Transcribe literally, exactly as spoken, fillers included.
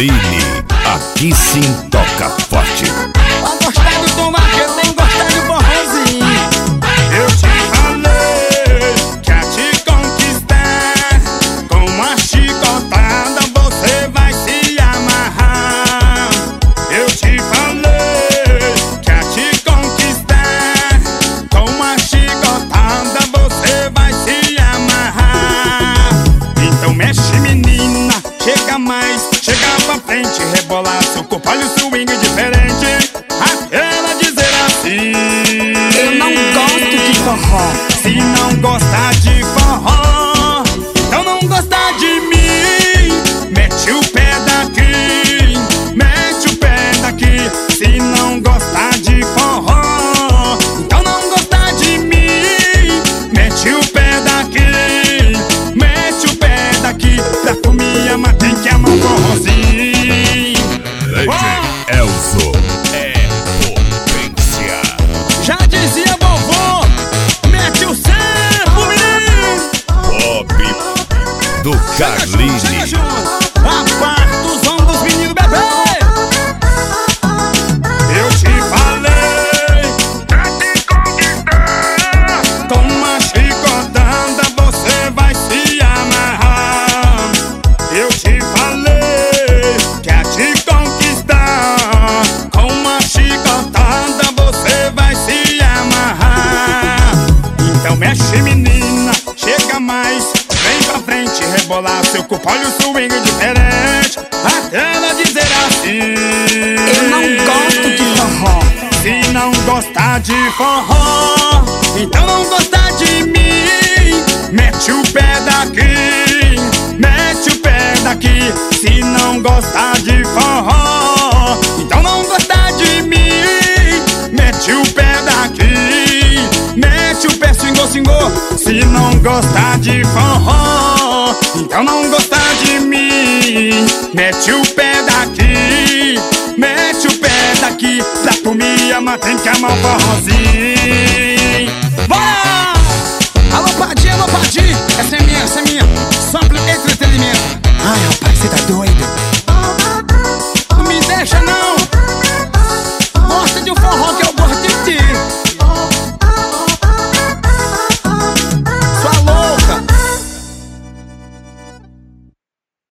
Carline, aqui sim toca forte. Pra gostar do tom vaqueiro tem que gostar de forrozinho. Eu te falei que a te conquistar, com uma chicotada você vai se amarrar. Eu te falei que a te conquistar, com uma chicotada você vai se amarrar. Então mexe, menina, chega mais, chega pra frente, rebolar seu corpo, olha o swing diferente. Aquela dizer assim: Eu não gosto de forró. se não gostar de forró, então não gostar de mim. Mete o pé daqui, mete o pé daqui. Se não gostar de forró, então não gostar de mim. Mete o pé daqui, mete o pé daqui. Pra tu me amar tem que amar o forrozinho. D J Elzo é potência. Já dizia vovô, mete o sampo, menino. Pop do Carline. Chega junto, aparta os ombros, menino bebê. Eu te falei pra te conquistar, com uma chicotada você vai se amarrar. Eu te falei que a te conquistar, com uma chicotada você vai se amarrar. Então mexe, menina, chega mais, vem pra frente, rebolar seu corpo, olha o swing diferente. Até ela dizer assim: Eu não gosto de forró. se não gostar de forró, então não gostar de mim. Mete o pé daqui, mete o pé daqui. Se não gostar de forró, então não gostar de mim. Mete o pé daqui, mete o pé, swingou, swingou. Se não gostar de forró, então não gostar de mim. Mete o pé daqui, mete o pé daqui. Pra tu me amar tem que amar o forrozinho. Bora! Alô, Padinho, alô, Padinho. Essa é minha, essa é minha. Sample entretenimento. Ai, rapaz, você tá doido?